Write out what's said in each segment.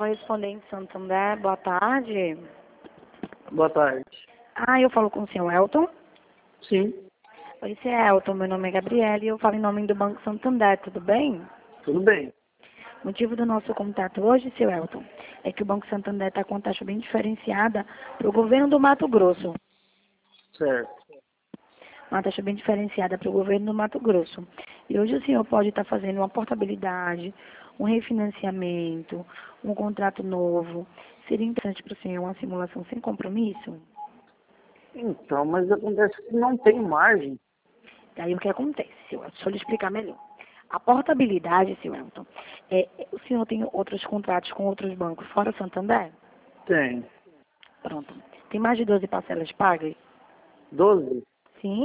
Correspondente Santander, boa tarde. Boa tarde. Eu falo com o senhor Elton. Sim, Oi, senhor Elton, meu nome é Gabriela e eu falo em nome do Banco Santander, tudo bem? tudo bem. O motivo do nosso contato hoje, senhor Elton, é que o Banco Santander está com taxa bem diferenciada para o governo do Mato Grosso. Certo. Uma taxa bem diferenciada para o governo do Mato Grosso. E hoje o senhor pode estar fazendo uma portabilidade, um refinanciamento, um contrato novo. Seria interessante para o senhor uma simulação sem compromisso? Então, mas acontece que não tem margem. Daí o que acontece, senhor Elton? Deixa eu lhe explicar melhor. A portabilidade, senhor Elton, o senhor tem outros contratos com outros bancos fora Santander? Tem. Pronto. Tem mais de 12 parcelas pagas? 12? Sim.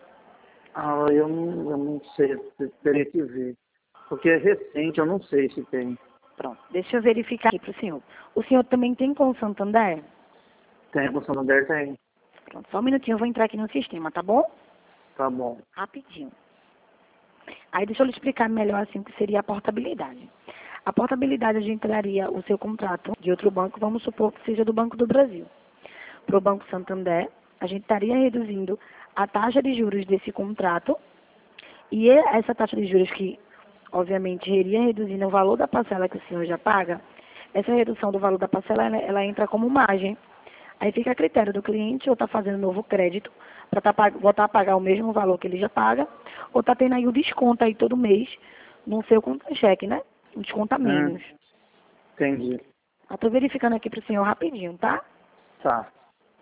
Eu não sei, eu teria que ver. Porque é recente, eu não sei se tem. Pronto. Deixa eu verificar aqui para o senhor. O senhor também tem com o Santander? Tem, com Santander tem. Pronto. Só um minutinho, eu vou entrar aqui no sistema, tá bom? Tá bom. Rapidinho. Aí deixa eu lhe explicar melhor assim o que seria a portabilidade. A portabilidade, a gente daria o seu contrato de outro banco, vamos supor que seja do Banco do Brasil. Para o Banco Santander, a gente estaria reduzindo a taxa de juros desse contrato e essa taxa de juros que, obviamente, iria reduzindo o valor da parcela que o senhor já paga, essa redução do valor da parcela, ela entra como margem. Aí fica a critério do cliente ou está fazendo novo crédito para voltar a pagar o mesmo valor que ele já paga, ou está tendo aí o desconto aí todo mês no seu contra-cheque, né? Um desconto a menos. Entendi. Estou verificando aqui para o senhor rapidinho, tá? Tá.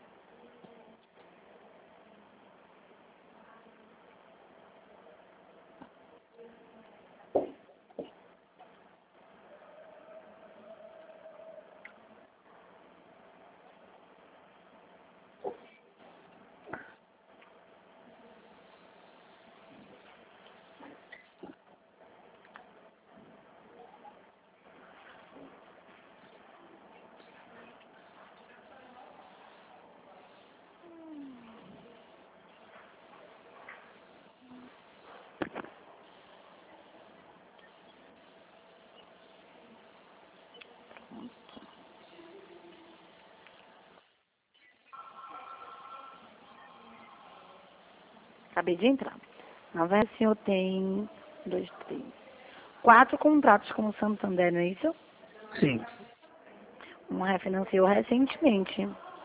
Acabei de entrar. Na verdade, o senhor tem 2, 3, 4 contratos com o Santander, não é isso? Sim. Um refinanciou recentemente.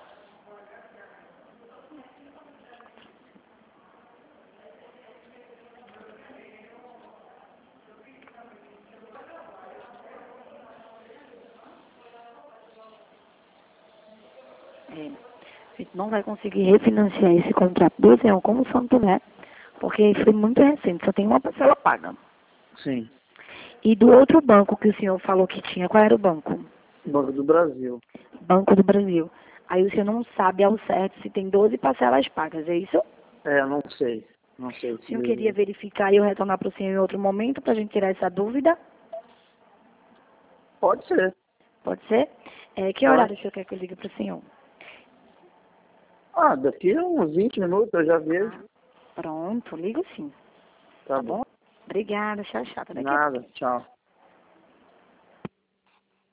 A gente não vai conseguir refinanciar esse contrato do senhor com o Santander, porque foi muito recente, só tem uma parcela paga. Sim. E do outro banco que o senhor falou que tinha, qual era o banco? Banco do Brasil. Banco do Brasil. Aí o senhor não sabe ao certo se tem 12 parcelas pagas, é isso? Eu não sei. Não sei O se... senhor queria verificar e eu retornar para o senhor em outro momento para a gente tirar essa dúvida? Pode ser. Pode ser? Que Pode. horário o senhor quer que eu ligue para o senhor? Daqui a uns 20 minutos eu já vejo. Pronto, ligo sim. Tá Tá bom. bom? Obrigada, tchau, tchau. Até daqui a pouco. Nada. Tchau.